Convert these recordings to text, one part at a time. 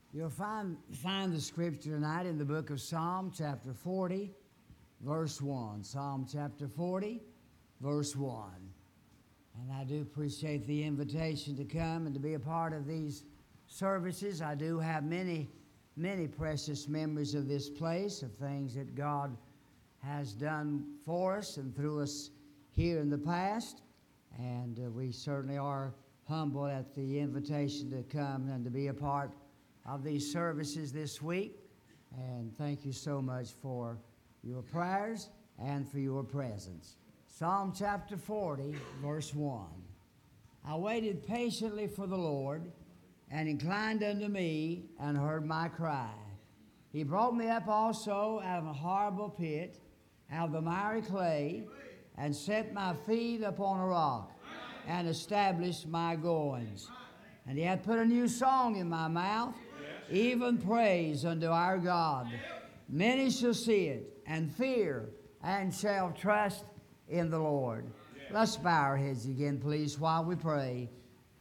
You'll find the scripture tonight in the book of Psalm chapter 40, verse 1. Psalm chapter 40, verse 1. And I do appreciate the invitation to come and to be a part of these services. I do have many precious memories of this place, of things that God has done for us and through us here in the past. And we certainly are humble at the invitation to come and to be a part of these services this week. And thank you so much for your prayers and for your presence. Psalm chapter 40, verse 1. I waited patiently for the Lord, and inclined unto me, and heard my cry. He brought me up also out of a horrible pit, out of the miry clay, and set my feet upon a rock, and established my goings. And he hath put a new song in my mouth, even praise unto our God. Many shall see it, and fear, and shall trust in the Lord. Let's bow our heads again, please, while we pray.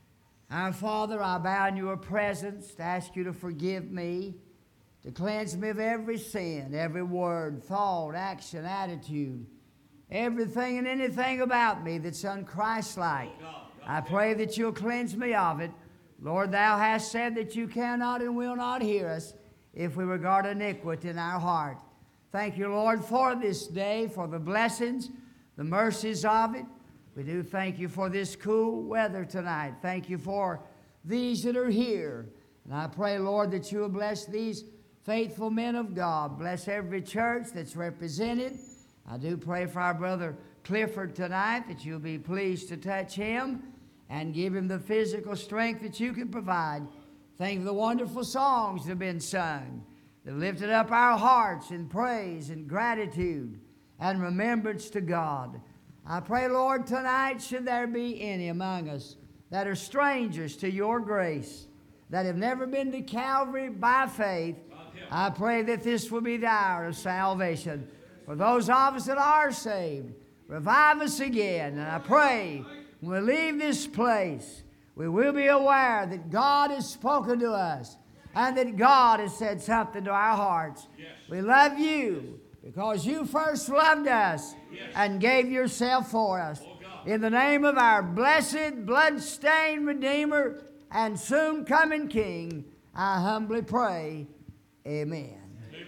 Our Father, I bow in your presence to ask you to forgive me, to cleanse me of every sin, every word, thought, action, attitude, everything and anything about me that's unchristlike. I pray that you'll cleanse me of it. Lord, thou hast said that you cannot and will not hear us if we regard iniquity in our heart. Thank you, Lord, for this day, for the blessings, the mercies of it. We do thank you for this cool weather tonight. Thank you for these that are here. And I pray, Lord, that you will bless these faithful men of God. Bless every church that's represented. I do pray for our brother Clifford tonight, that you'll be pleased to touch him and give him the physical strength that you can provide. Thank you for the wonderful songs that have been sung, that lifted up our hearts in praise and gratitude and remembrance to God. I pray, Lord, tonight, should there be any among us that are strangers to your grace, that have never been to Calvary by faith, I pray that this will be the hour of salvation. For those of us that are saved, revive us again. And I pray when we leave this place, we will be aware that God has spoken to us and that God has said something to our hearts. Yes. We love you because you first loved us and gave yourself for us. In the name of our blessed, blood-stained Redeemer and soon-coming King, I humbly pray, amen.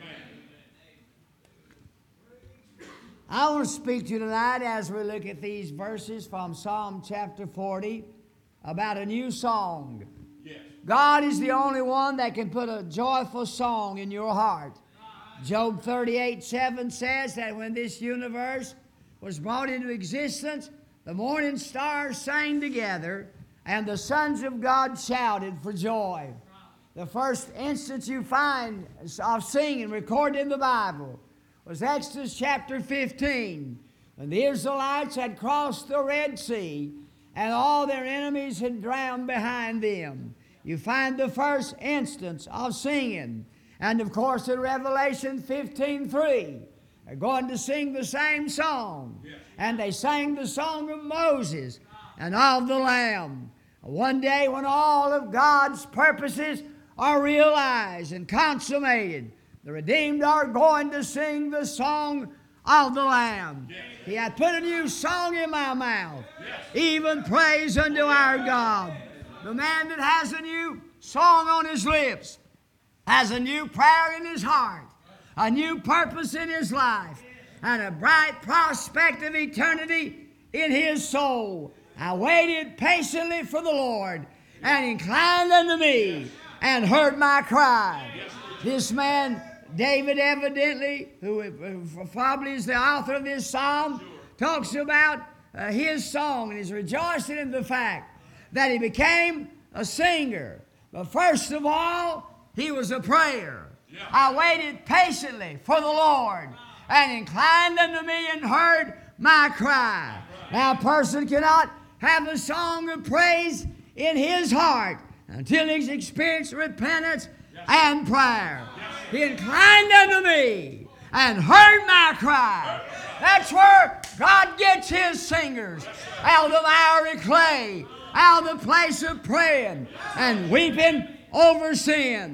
I want to speak to you tonight as we look at these verses from Psalm chapter 40 about a new song. Yes. God is the only one that can put a joyful song in your heart. Job 38:7 says that when this universe was brought into existence, the morning stars sang together and the sons of God shouted for joy. The first instance you find of singing recorded in the Bible was Exodus chapter 15, when the Israelites had crossed the Red Sea and all their enemies had drowned behind them. You find the first instance of singing. And of course in Revelation 15:3, they're going to sing the same song. Yes. And they sang the song of Moses and of the Lamb. One day when all of God's purposes are realized and consummated, the redeemed are going to sing the song of the Lamb. Yes. He hath put a new song in my mouth, even praise unto our God. The man that has a new song on his lips has a new prayer in his heart, a new purpose in his life, and a bright prospect of eternity in his soul. I waited patiently for the Lord, and inclined unto me, and heard my cry. This man, David, evidently, who probably is the author of this psalm, talks about his song, and he's rejoicing in the fact that he became a singer. But first of all, he was a prayer. I waited patiently for the Lord, and inclined unto me, and heard my cry. Now, a person cannot have a song of praise in his heart until he's experienced repentance and prayer. He inclined unto me and heard my cry. That's where God gets his singers, out of the miry clay, out of the place of praying and weeping over sin.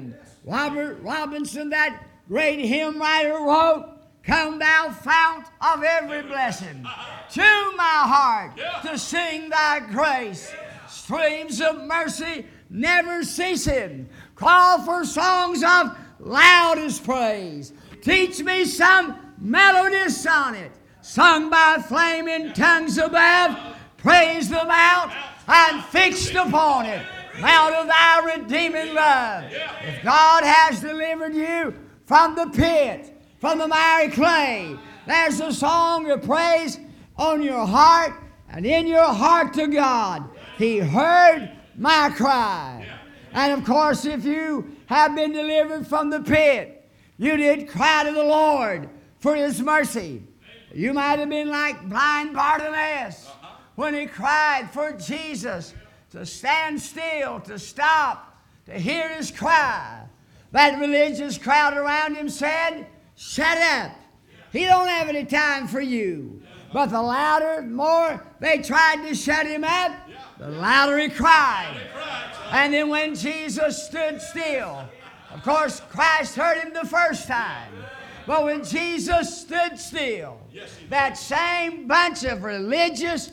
Robert Robinson, that great hymn writer, wrote, "Come thou fount of every blessing, to my heart to sing thy grace. Streams of mercy never ceasing, call for songs of loudest praise. Teach me some melodious sonnet, sung by flaming tongues above. Praise the mount and fixed upon it, mount of thy redeeming love. If God has delivered you from the pit, from the miry clay, there's a song of praise on your heart and in your heart to God. He heard my cry." And of course, if you have been delivered from the pit, you did cry to the Lord for His mercy. You might have been like blind Bartimaeus when he cried for Jesus to stand still, to stop, to hear his cry. That religious crowd around him said, "Shut up. He don't have any time for you." But the louder, more they tried to shut him up, the louder he cried. And then when Jesus stood still, of course, Christ heard him the first time. But when Jesus stood still, that same bunch of religious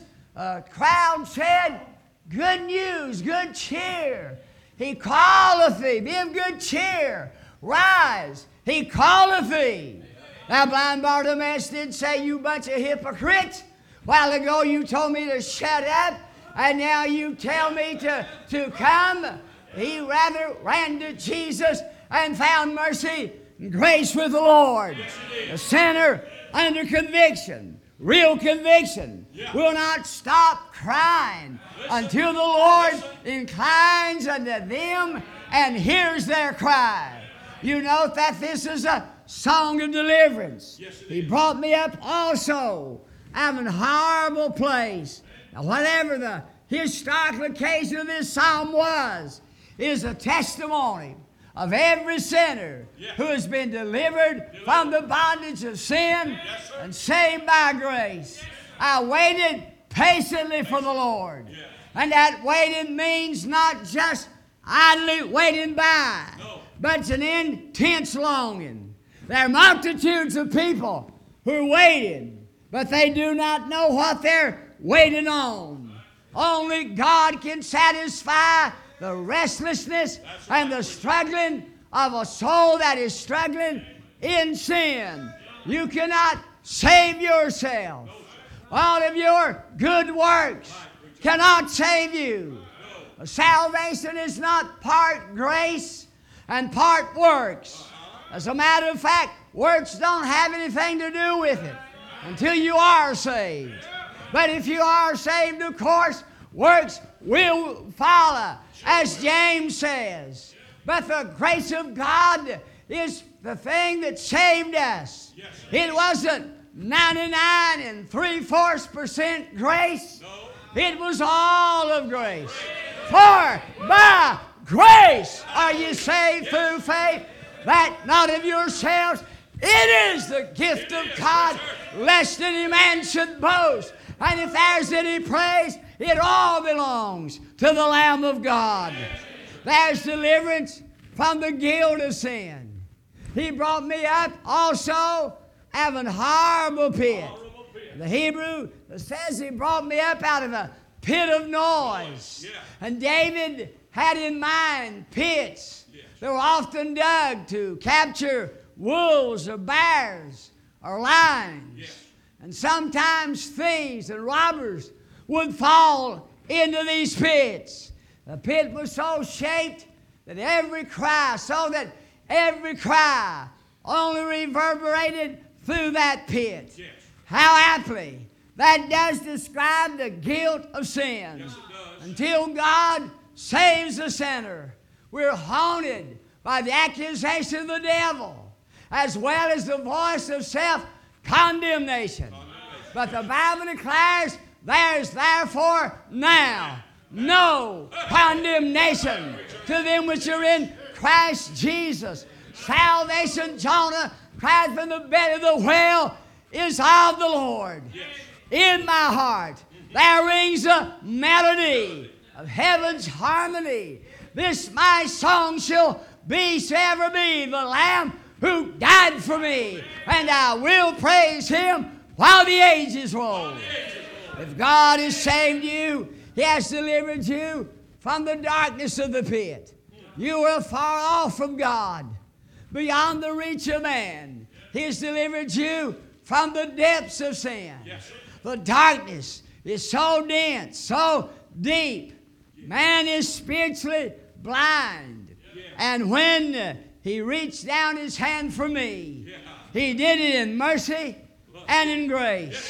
crowd said, "Good news, good cheer. He calleth thee. Be of good cheer. Rise. He calleth thee." Now, blind Bartimaeus did say, "You bunch of hypocrites. A while ago you told me to shut up, and now you tell me to come." He rather ran to Jesus and found mercy and grace with the Lord. The sinner under conviction, real conviction, will not stop crying until the Lord inclines unto them and hears their cry. You note that this is a song of deliverance. He brought me up also out of a horrible place. Now, whatever the historical occasion of this psalm was, is a testimony of every sinner who has been delivered from the bondage of sin and saved by grace. I waited patiently for the Lord. And that waiting means not just idly waiting by, but it's an intense longing. There are multitudes of people who are waiting, but they do not know what they're waiting on. Only God can satisfy the restlessness and the struggling of a soul that is struggling in sin. You cannot save yourself. All of your good works cannot save you. Salvation is not part grace and part works. As a matter of fact, works don't have anything to do with it until you are saved. But if you are saved, of course, works will follow, as James says. But the grace of God is the thing that saved us. It wasn't 99 3/4% grace. It was all of grace. For by grace are you saved through faith, that not of yourselves. It is the gift of God, lest any man should boast. And if there's any praise, it all belongs to the Lamb of God. There's deliverance from the guilt of sin. He brought me up also out of an horrible pit. The Hebrew says He brought me up out of a pit of noise. And David had in mind pits that were often dug to capture wolves or bears or lions. And sometimes thieves and robbers would fall into these pits. The pit was so shaped that every cry only reverberated through that pit. How aptly that does describe the guilt of sin. Until God saves the sinner, we're haunted by the accusation of the devil, as well as the voice of self-condemnation. But the Bible declares there is therefore now no condemnation to them which are in Christ Jesus. Salvation, Jonah cried from the bed of the well, is of the Lord. In my heart there rings a melody of heaven's harmony. This my song shall beast ever be, the Lamb who died for me. And I will praise him while the ages roll. If God has saved you, he has delivered you from the darkness of the pit. You were far off from God, beyond the reach of man. He has delivered you from the depths of sin. The darkness is so dense, so deep. Man is spiritually blind. And when he reached down his hand for me, he did it in mercy and in grace.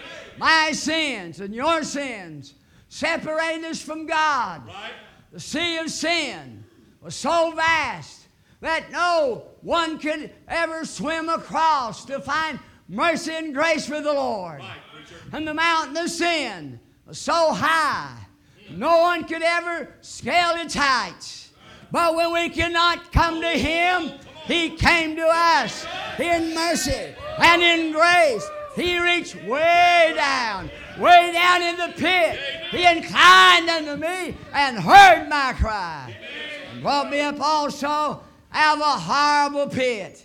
My sins and your sins separated us from God. The sea of sin was so vast that no one could ever swim across to find mercy and grace for the Lord. And the mountain of sin was so high, no one could ever scale its heights. But when we cannot come to him, he came to us in mercy and in grace. He reached way down in the pit. He inclined unto me and heard my cry, and brought me up also out of a horrible pit.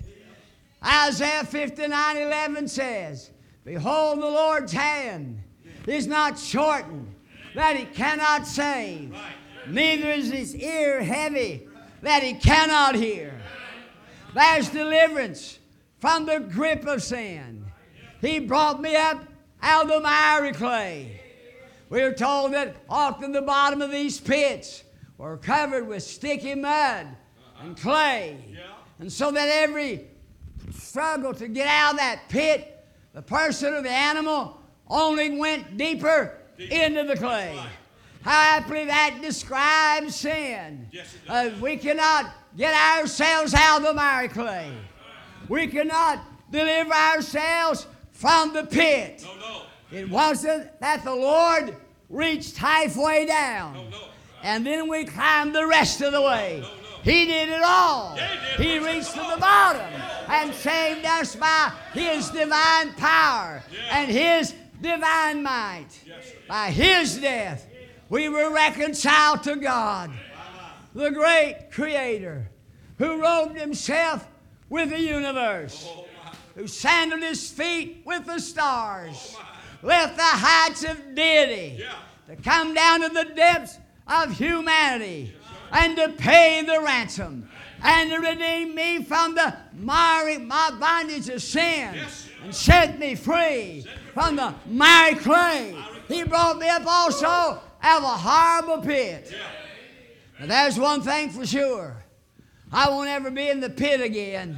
Isaiah 59:11 says, Behold, the Lord's hand is not shortened, that he cannot save, neither is his ear heavy, that he cannot hear. There's deliverance from the grip of sin. He brought me up out of the miry clay. We are told that often the bottom of these pits were covered with sticky mud and clay. And so that every struggle to get out of that pit, the person or the animal only went deeper into the clay. How aptly that describes sin. We cannot get ourselves out of the miry clay. We cannot deliver ourselves from the pit. It wasn't that the Lord reached halfway down and then we climbed the rest of the way. He did it all. He reached to the bottom and saved us by his divine power and his divine might. By his death, we were reconciled to God, the great Creator, who robed himself with the universe, who sandaled his feet with the stars, left the heights of deity to come down to the depths of humanity and to pay the ransom and to redeem me from the my bondage of sin and set me free from the miry clay. He brought me up also out of a horrible pit. Now there's one thing for sure. I won't ever be in the pit again.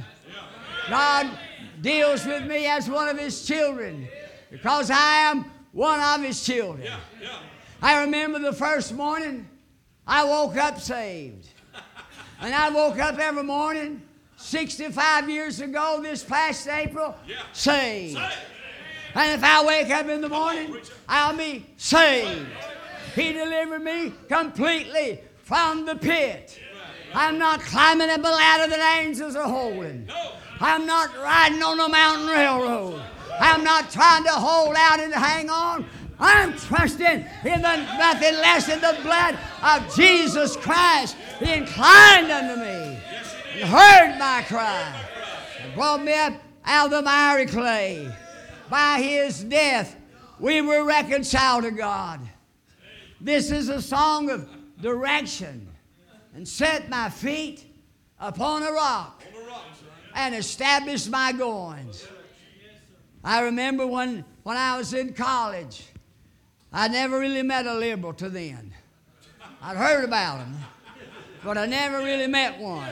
God deals with me as one of his children because I am one of his children. I remember the first morning I woke up saved. And I woke up every morning 65 years ago this past April saved. And if I wake up in the morning, I'll be saved. He delivered me completely from the pit. I'm not climbing up a ladder that angels are holding. I'm not riding on the mountain railroad. I'm not trying to hold out and hang on. I'm trusting in nothing less than the blood of Jesus Christ. He inclined unto me and heard my cry and brought me up out of the miry clay. By his death, we were reconciled to God. This is a song of direction. And set my feet upon a rock and established my goings. I remember when I was in college, I never really met a liberal till then. I'd heard about them, but I never really met one.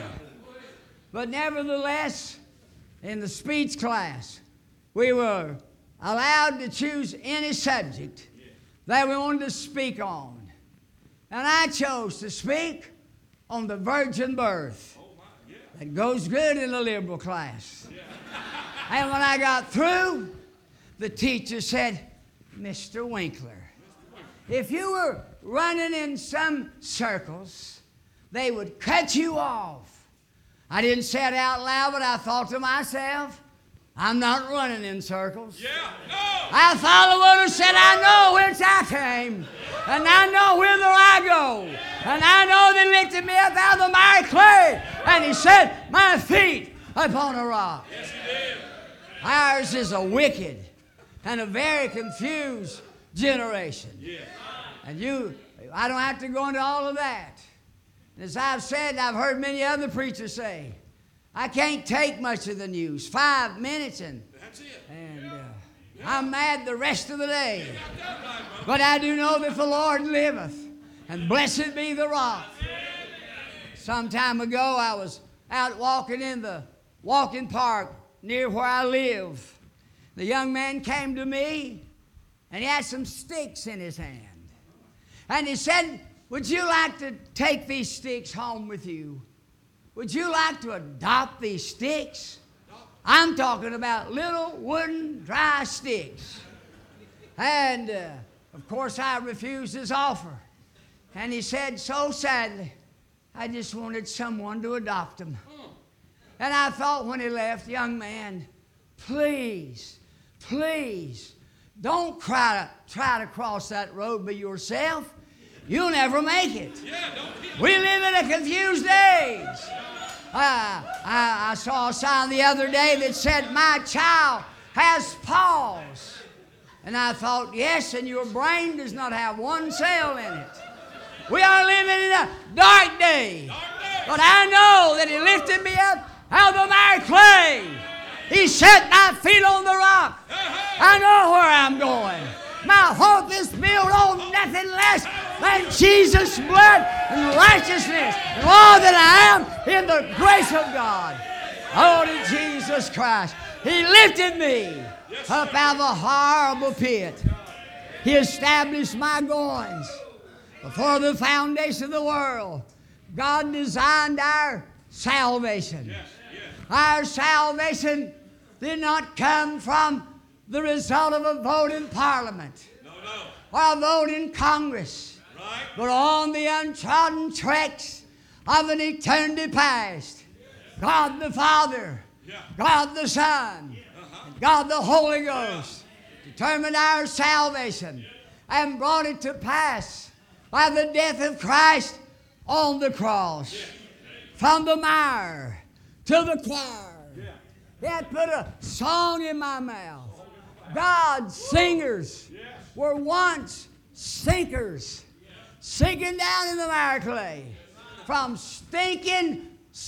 But nevertheless, in the speech class, we were allowed to choose any subject that we wanted to speak on. And I chose to speak on the virgin birth. That goes good in a liberal class. And when I got through, the teacher said, Mr. Winkler, if you were running in some circles, they would cut you off. I didn't say it out loud, but I thought to myself, I'm not running in circles. Yeah, no. I follow what who said, I know whence I came, and I know whither I go, and I know they lifted me up out of the miry clay, and he set my feet upon a rock. Yes, he did. Ours is a wicked and a very confused generation. Yeah. And I don't have to go into all of that. As I've said, and I've heard many other preachers say, I can't take much of the news. 5 minutes and That's it. I'm mad the rest of the day. But I do know that the Lord liveth, and blessed be the rock. Some time ago, I was out walking in the walking park near where I live. The young man came to me, and he had some sticks in his hand. And he said, would you like to take these sticks home with you? Would you like to adopt these sticks? I'm talking about little wooden dry sticks. And, of course, I refused his offer. And he said so sadly, I just wanted someone to adopt them. And I thought when he left, young man, please, don't try to cross that road by yourself. You'll never make it. We live in a confused age. I saw a sign the other day that said, my child has paws. And I thought, yes, and your brain does not have one cell in it. We are living in a dark day. But I know that he lifted me up out of the miry clay. He set my feet on the rock. I know where I'm going. My hope is built on nothing less than Jesus' blood and righteousness and all that I am in the grace of God. Oh, to Jesus Christ. He lifted me up out of a horrible pit. He established my goings before the foundation of the world. God designed our salvation. Our salvation did not come from the result of a vote in Parliament or a vote in Congress, but on the untrodden tracks of an eternity past. God the Father, God the Son, and God the Holy Ghost determined our salvation and brought it to pass by the death of Christ on the cross. From the mire to the choir. He had put a song in my mouth. God's singers were once sinkers, sinking down in the miry clay. From sinking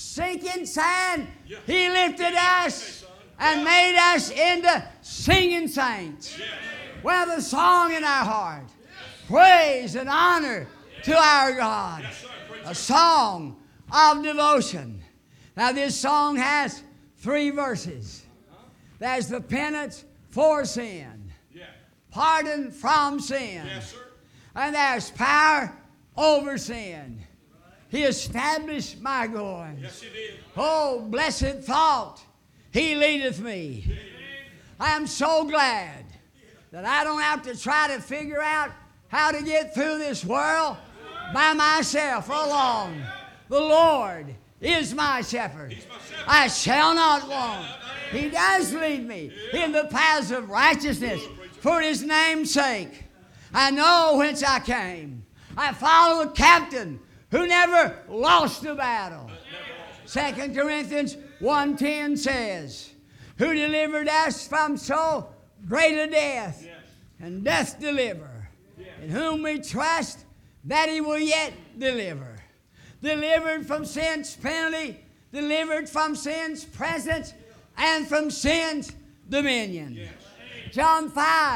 sand, He lifted us and made us into singing saints. We have a song in our heart. Praise and honor to our God. A song of devotion. Now this song has 3 verses. There's the penance for sin, pardon from sin, and there's power over sin. He established my goings. Yes, He did. Oh, blessed thought, He leadeth me. I am so glad that I don't have to try to figure out how to get through this world by myself for long. The Lord is my shepherd. I shall not want. He does lead me in the paths of righteousness for His name's sake. I know whence I came. I follow a captain who never lost a battle. 2 Corinthians 1:10 says, who delivered us from so great a death and doth deliver, in whom we trust that He will yet deliver. Delivered from sin's penalty, delivered from sin's presence, and from sin's dominion. John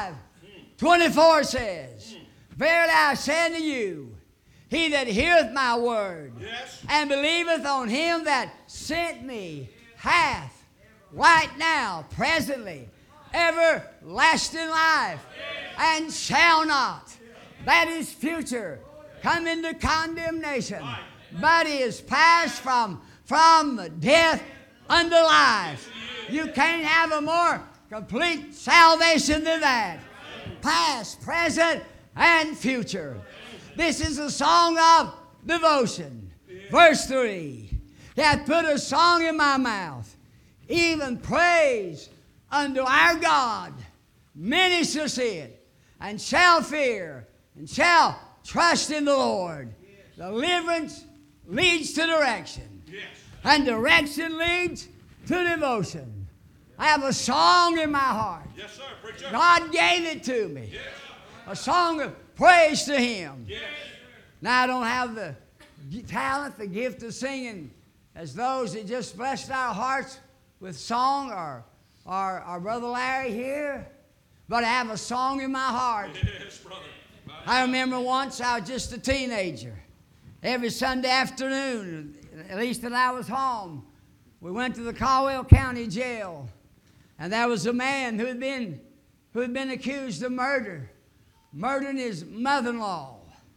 5:24 says, verily I say unto you, he that heareth my word and believeth on Him that sent me hath right now, presently, everlasting life, and shall not, that is future, come into condemnation, but is passed from death unto life. You can't have a more complete salvation than that. Past, present, and future. This is a song of devotion. Verse 3. He hath put a song in my mouth, even praise unto our God. Many shall see it, and shall fear, and shall trust in the Lord. Deliverance leads to direction, and direction leads to devotion. I have a song in my heart. Yes, sir. Preacher. God gave it to me. Yes. A song of praise to Him. Yes. Now I don't have the talent, the gift of singing as those that just blessed our hearts with song, or our Brother Larry here, but I have a song in my heart. Yes, brother. I remember once I was just a teenager. Every Sunday afternoon, at least that I was home, we went to the Caldwell County Jail, and there was a man who had been accused of murdering his mother-in-law.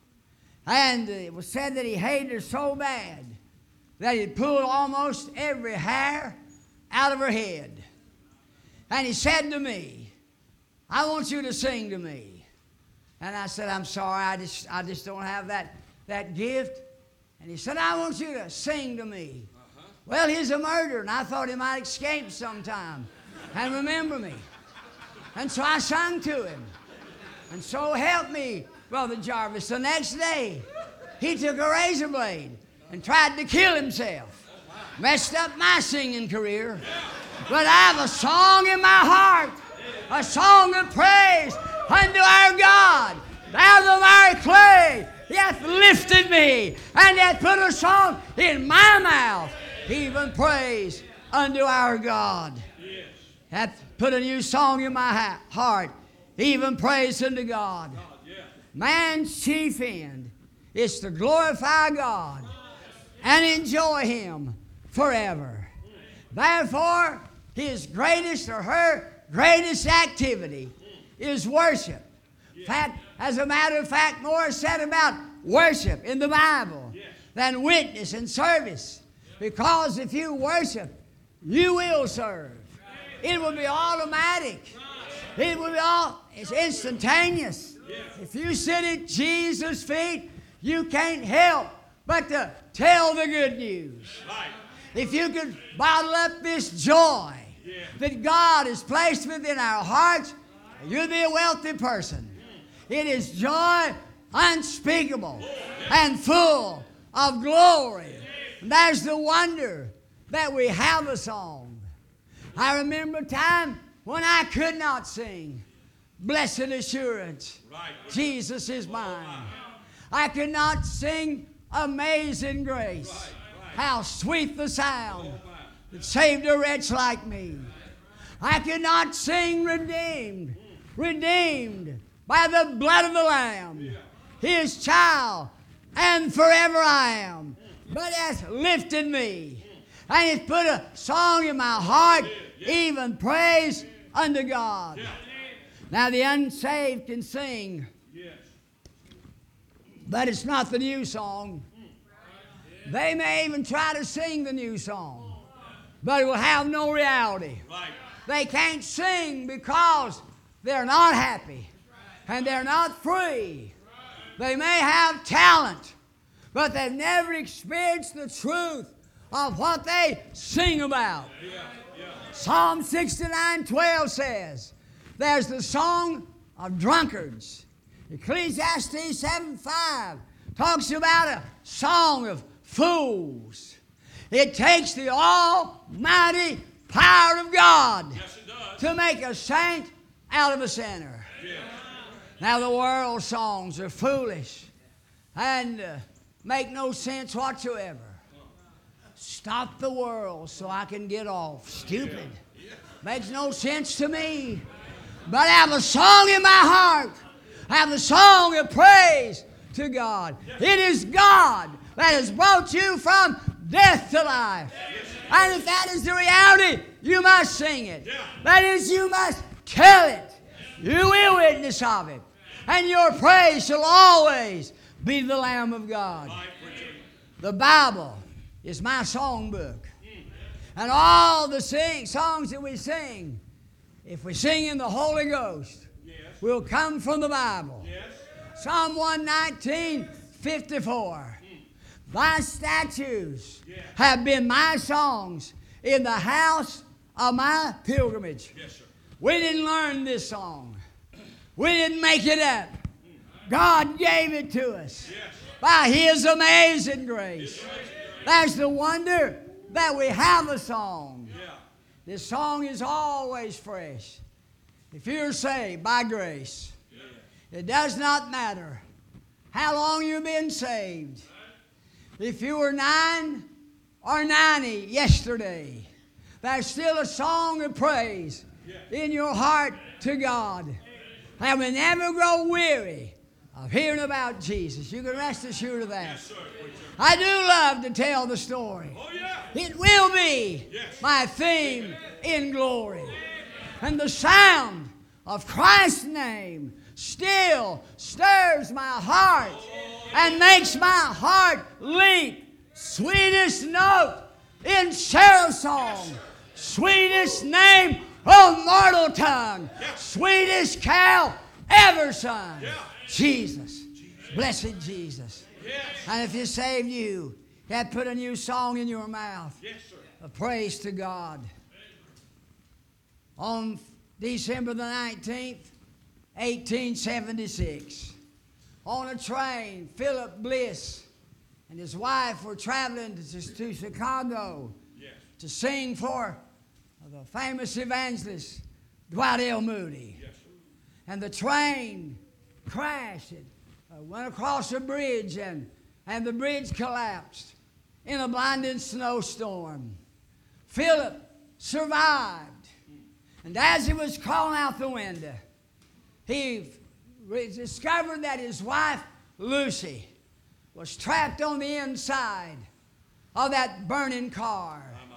And it was said that he hated her so bad that he pulled almost every hair out of her head. And he said to me, I want you to sing to me. And I said, I'm sorry, I just don't have that gift. And he said, I want you to sing to me. Well, he's a murderer, and I thought he might escape sometime and remember me. And so I sung to him. And so help me, Brother Jarvis. The next day, he took a razor blade and tried to kill himself. Messed up my singing career. But I have a song in my heart, a song of praise unto our God. Thou the miry clay, He hath lifted me, and hath put a song in my mouth, even praise unto our God. Yes. Hath put a new song in my heart, even praise unto God. Man's chief end is to glorify God and enjoy Him forever. Therefore, his greatest or her greatest activity is worship. In fact, as a matter of fact, more is said about worship in the Bible than witness and service. Because if you worship, you will serve. It will be automatic. It will be it's instantaneous. If you sit at Jesus' feet, you can't help but to tell the good news. If you could bottle up this joy that God has placed within our hearts, you'll be a wealthy person. It is joy unspeakable and full of glory. And there's the wonder that we have a song. I remember a time when I could not sing Blessed Assurance, Jesus is mine. I could not sing Amazing Grace, how sweet the sound that saved a wretch like me. I could not sing Redeemed, redeemed by the blood of the Lamb, His child, and forever I am. But hath lifted me, and hath put a song in my heart, even praise unto God. Now the unsaved can sing, but it's not the new song. They may even try to sing the new song, but it will have no reality. They can't sing because they're not happy and they're not free. They may have talent, but they've never experienced the truth of what they sing about. Psalm 69:12 says, there's the song of drunkards. Ecclesiastes 7:5 talks about a song of fools. It takes the almighty power of God to make a saint out of a sinner. Now the world songs are foolish and make no sense whatsoever. Stop the world so I can get off. Stupid. Makes no sense to me. But I have a song in my heart. I have a song of praise to God. It is God that has brought you from death to life. And if that is the reality, you must sing it. That is, you must tell it. You will witness of it. And your praise shall always be the Lamb of God. The Bible is my songbook. And all the songs that we sing, if we sing in the Holy Ghost, will come from the Bible. Psalm 119:54. Thy statutes have been my songs in the house of my pilgrimage. Yes, sir. We didn't learn this song. We didn't make it up. God gave it to us by His amazing grace. That's the wonder that we have a song. This song is always fresh. If you're saved by grace, it does not matter how long you've been saved. If you were 9 or 90 yesterday, there's still a song of praise in your heart to God. And we never grow weary of hearing about Jesus. You can rest assured of that. Yes, sir. I do love to tell the story. Oh, yeah. It will be my theme in glory. And the sound of Christ's name still stirs my heart and makes my heart leap. Sweetest note in seraph's song, sweetest name on mortal tongue, sweetest carol ever sung. Jesus, blessed Jesus. And if He saved you, He had put a new song in your mouth. A praise to God. On December the 19th, 1876, on a train, Philip Bliss and his wife were traveling to Chicago to sing for the famous evangelist Dwight L. Moody. And the train crashed. It went across a bridge, and the bridge collapsed in a blinding snowstorm. Philip survived. And as he was crawling out the window, he discovered that his wife, Lucy, was trapped on the inside of that burning car.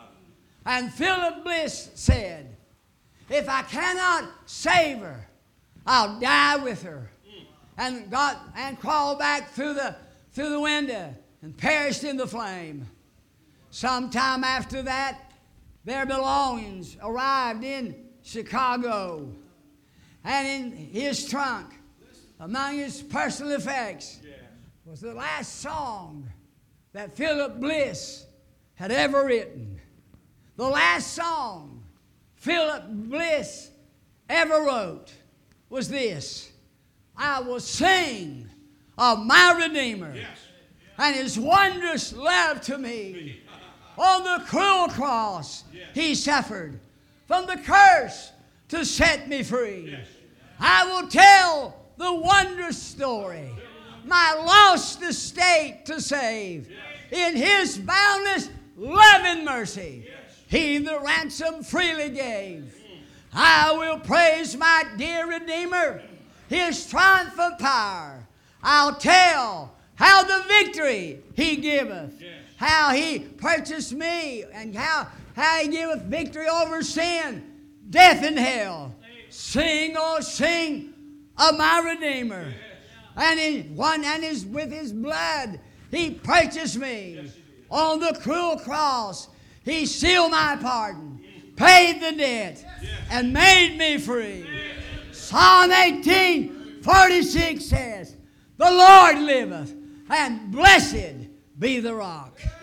And Philip Bliss said, if I cannot save her, I'll die with her. And crawled back through the window and perished in the flame. Sometime after that, their belongings arrived in Chicago. And in his trunk, among his personal effects, was the last song that Philip Bliss had ever written. The last song Philip Bliss ever wrote was this: I will sing of my Redeemer and His wondrous love to me. On the cruel cross He suffered from the curse to set me free. I will tell the wondrous story, my lost estate to save. In His boundless love and mercy, He the ransom freely gave. I will praise my dear Redeemer, His triumphant power. I'll tell how the victory He giveth, how He purchased me, and how He giveth victory over sin, death, and hell. Sing, oh sing of my Redeemer. And with His blood He purchased me. On the cruel cross He sealed my pardon, paid the debt, and made me free. Psalm 18:46 says, the Lord liveth, and blessed be the rock.